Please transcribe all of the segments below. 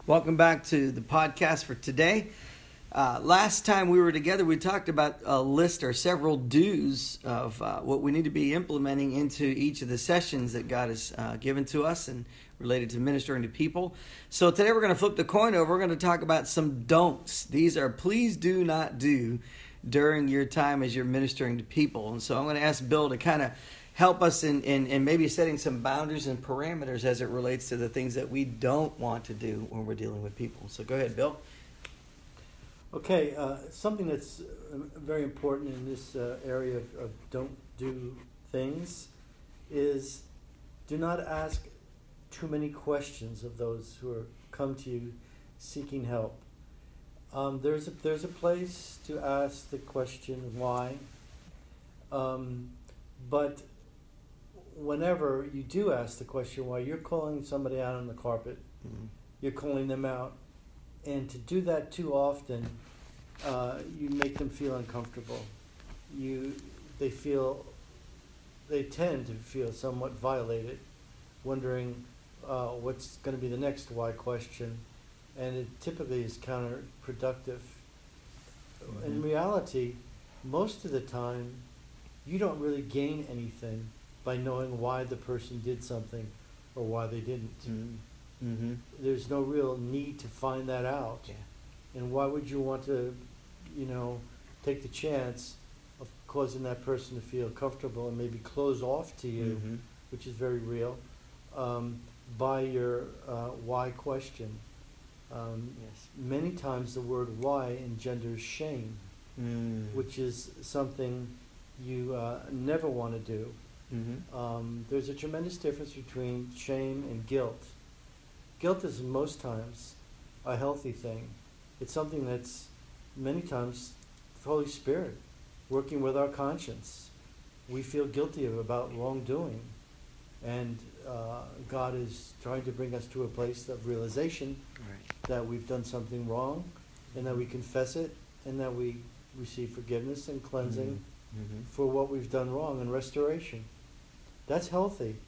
Welcome back to the podcast for today. Last time we were together, we talked about a list or several do's of what we need to be implementing into each of the sessions that God has given to us and related to ministering to people. So today we're going to flip the coin over. We're going to talk about some don'ts. These are please do not do during your time as you're ministering to people. And so I'm going to ask Bill to kind of help us in maybe setting some boundaries and parameters as it relates to the things that we don't want to do when we're dealing with people. So go ahead, Bill. Okay, something that's very important in this area of don't do things is do not ask too many questions of those who come to you seeking help. There's a place to ask the question why, but whenever you do ask the question why, you're calling somebody out on the carpet. Mm-hmm. You're calling them out. And to do that too often, you make them feel uncomfortable. They tend to feel somewhat violated, wondering what's going to be the next why question, and it typically is counterproductive. Mm-hmm. In reality, most of the time, you don't really gain anything by knowing why the person did something or why they didn't. Mm-hmm. Mm-hmm. There's no real need to find that out. Yeah. And why would you want to, take the chance of causing that person to feel comfortable and maybe close off to you, mm-hmm. which is very real, by your why question. Yes. Many times the word why engenders shame, which is something you never want to do. Mm-hmm. There's a tremendous difference between shame and guilt. Guilt is most times a healthy thing. It's something that's many times the Holy Spirit working with our conscience. We feel guilty about wrongdoing, and God is trying to bring us to a place of realization that we've done something wrong, and that we confess it, and that we receive forgiveness and cleansing for what we've done wrong, and restoration. That's healthy.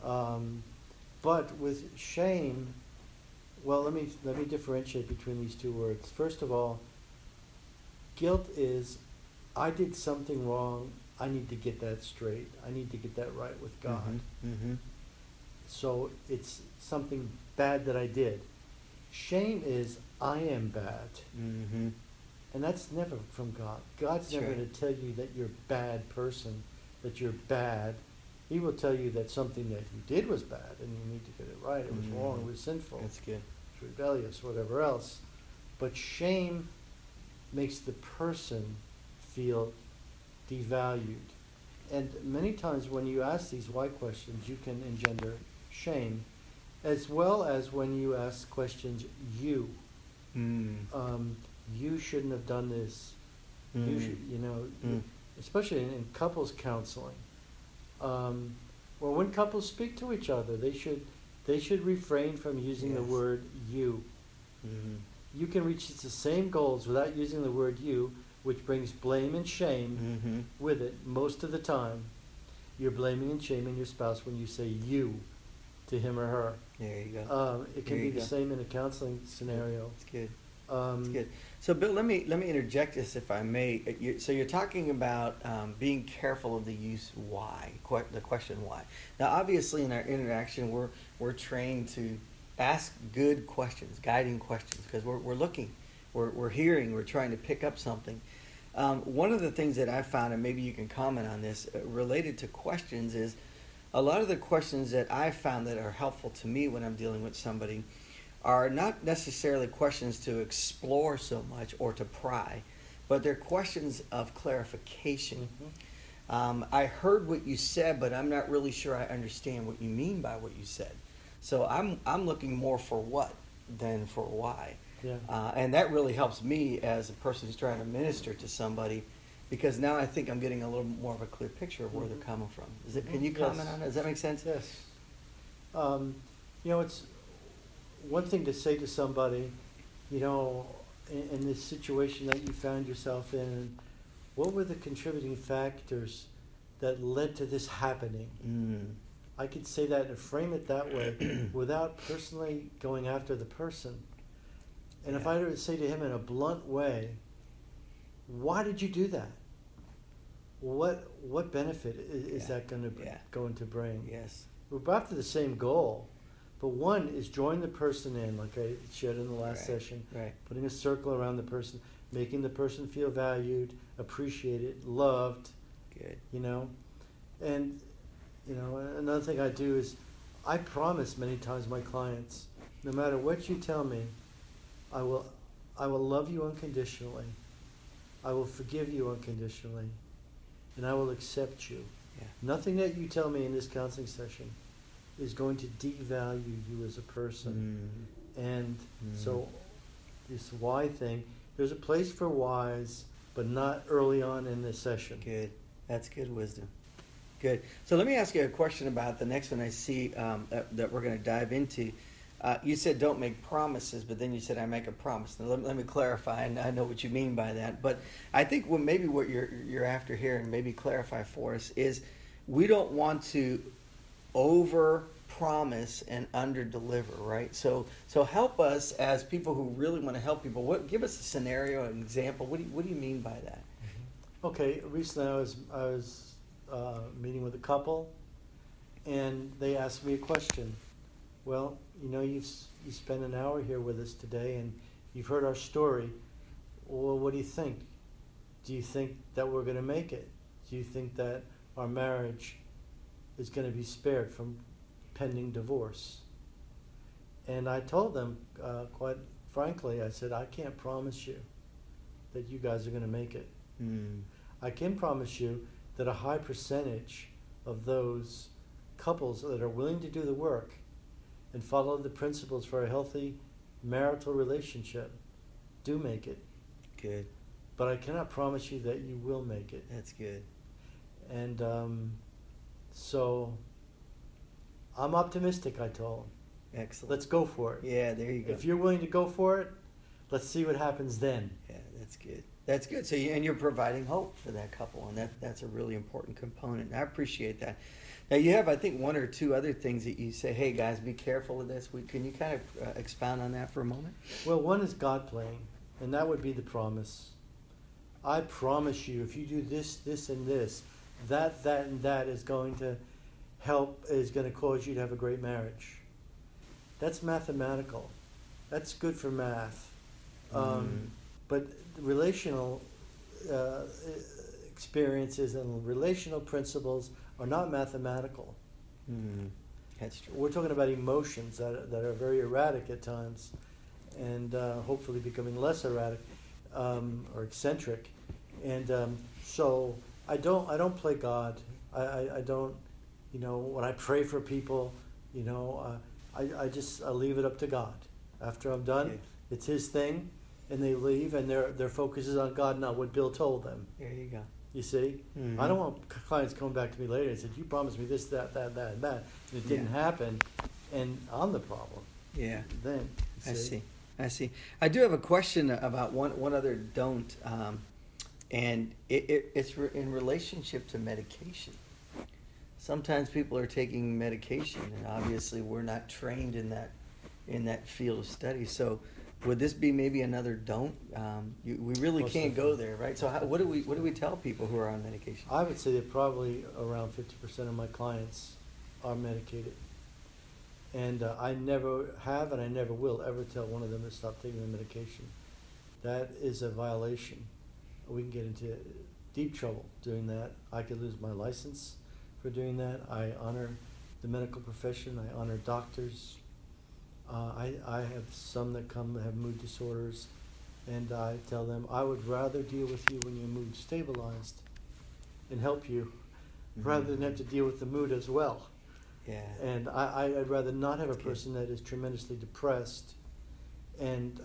But with shame, well, let me differentiate between these two words. First of all, guilt is, I did something wrong. I need to get that straight. I need to get that right with God. Mm-hmm. Mm-hmm. So it's something bad that I did. Shame is, I am bad. Mm-hmm. And that's never from God. God's never going to tell you that you're a bad person, that you're bad. He will tell you that something that you did was bad and you need to get it right. It was wrong. It was sinful. That's good. It's rebellious, whatever else. But shame makes the person feel devalued. And many times when you ask these why questions, you can engender shame, as well as when you ask questions, you. You shouldn't have done this. You should, especially in couples counseling. Well, when couples speak to each other, they should refrain from using the word you. Mm-hmm. You can reach the same goals without using the word you, which brings blame and shame with it most of the time. You're blaming and shaming your spouse when you say you to him or her. There you go. It can be the same in a counseling scenario. It's good. That's good. So, Bill, let me interject this, if I may. So you're talking about being careful of the use why, the question why. Now, obviously, in our interaction, we're trained to ask good questions, guiding questions, because we're looking, we're hearing, we're trying to pick up something. One of the things that I found, and maybe you can comment on this, related to questions, is a lot of the questions that I found that are helpful to me when I'm dealing with somebody are not necessarily questions to explore so much or to pry, but they're questions of clarification. Mm-hmm. I heard what you said, but I'm not really sure I understand what you mean by what you said. So I'm looking more for what than for why. Yeah. And that really helps me as a person who's trying to minister to somebody, because now I think I'm getting a little more of a clear picture of where they're coming from. Can you comment on it? Does that make sense? Yes. It's one thing to say to somebody, in this situation that you found yourself in, what were the contributing factors that led to this happening? I could say that and frame it that way without personally going after the person. And if Yeah. I were to say to him in a blunt way, why did you do that? What benefit is Yeah. that Yeah. going to bring? Yes. We're after the same goal, but one is drawing the person in, like I shared in the last Right. session, Right. putting a circle around the person, making the person feel valued, appreciated, loved, Good. you know. And, you know, another thing I do is I promise many times my clients, no matter what you tell me, I will love you unconditionally. I will forgive you unconditionally. And I will accept you. Yeah. Nothing that you tell me in this counseling session is going to devalue you as a person. And so this why thing, there's a place for whys, but not early on in the session. Good. That's good wisdom. Good. So let me ask you a question about the next one I see that we're going to dive into. You said don't make promises, but then you said I make a promise. Now let me clarify, and I know what you mean by that. But I think maybe what you're after here, and maybe clarify for us, is we don't want to over promise and under deliver, right? So help us as people who really want to help people. Give us a scenario, an example. What do you mean by that? Okay, recently I was meeting with a couple, and they asked me a question. Well, you know, you spent an hour here with us today, and you've heard our story. Well, what do you think? Do you think that we're going to make it? Do you think that our marriage is going to be spared from pending divorce? And I told them, quite frankly, I said, I can't promise you that you guys are going to make it. I can promise you that a high percentage of those couples that are willing to do the work and follow the principles for a healthy marital relationship do make it. Good. But I cannot promise you that you will make it. That's good. And so I'm optimistic, I told them. Excellent. Let's go for it. Yeah, there you go. If you're willing to go for it, let's see what happens then. Yeah, that's good. That's good. So you're providing hope for that couple, and that's a really important component. I appreciate that. Now you have, I think, one or two other things that you say, hey guys, be careful of this. Can you kind of expound on that for a moment? Well, one is God playing, and that would be the promise. I promise you, if you do this, this, and this, that, and that is going to cause you to have a great marriage. That's mathematical. That's good for math. But relational experiences and relational principles are not mathematical. That's true. We're talking about emotions that are very erratic at times, and hopefully becoming less erratic or eccentric. And so I don't play God. I don't, you know, when I pray for people, you know, I leave it up to God. After I'm done, Good. It's His thing, and they leave, and their focus is on God, not what Bill told them. There you go. You see, I don't want clients coming back to me later and said, "You promised me this, that, and that," and it didn't happen, and I'm the problem. Yeah. Then I see. I do have a question about one other don't, and it's in relationship to medication. Sometimes people are taking medication, and obviously we're not trained in that field of study. So, would this be maybe another don't? We really Most can't go definitely. there, right? So, what do we tell people who are on medication? I would say that probably around 50% of my clients are medicated. And I never have and I never will ever tell one of them to stop taking their medication. That is a violation. We can get into deep trouble doing that. I could lose my license for doing that. I honor the medical profession. I honor doctors. I have some that come that have mood disorders, and I tell them I would rather deal with you when your mood's stabilized and help you rather than have to deal with the mood as well. Yeah. And I'd rather not have a person that is tremendously depressed and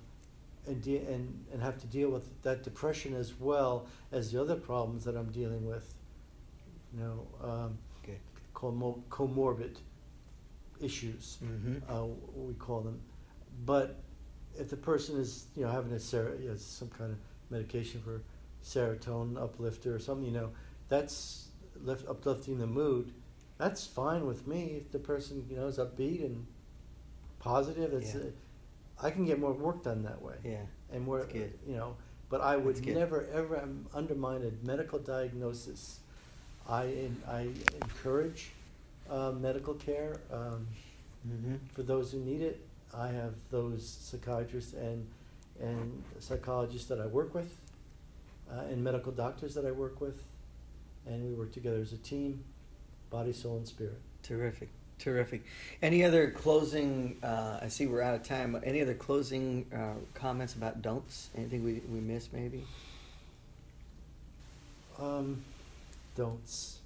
have to deal with that depression as well as the other problems that I'm dealing with. You know, comorbid issues, we call them. But if the person is, you know, having some kind of medication for serotonin uplifter or something, you know, that's uplifting the mood. That's fine with me if the person, you know, is upbeat and positive. I can get more work done that way. Yeah. And more, That's good. but I would That's good. never ever undermine a medical diagnosis. I encourage medical care Mm-hmm. for those who need it. I have those psychiatrists and psychologists that I work with, and medical doctors that I work with, and we work together as a team, body, soul, and spirit. Terrific. Any other closing? I see we're out of time. Any other closing comments about don'ts? Anything we missed maybe? Don'ts.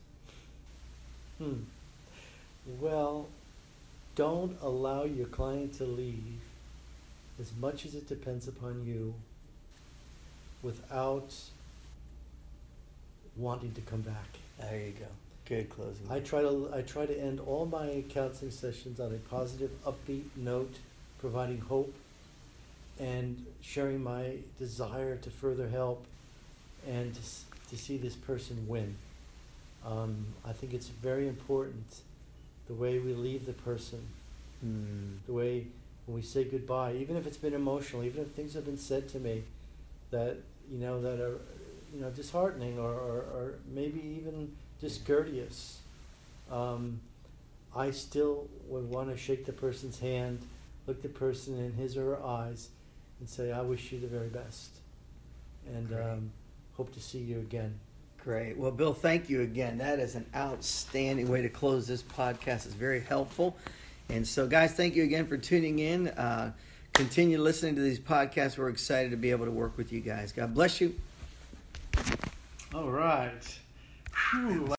Well, don't allow your client to leave as much as it depends upon you without wanting to come back. There you go. Good closing. I try to end all my counseling sessions on a positive, upbeat note, providing hope and sharing my desire to further help and to see this person win. I think it's very important the way we leave the person, the way when we say goodbye, even if it's been emotional, even if things have been said to me that that are disheartening or maybe even discourteous. I still would want to shake the person's hand, look the person in his or her eyes, and say, "I wish you the very best," and hope to see you again. Great. Well, Bill, thank you again. That is an outstanding way to close this podcast. It's very helpful. And so, guys, thank you again for tuning in. Continue listening to these podcasts. We're excited to be able to work with you guys. God bless you. All right. Whew.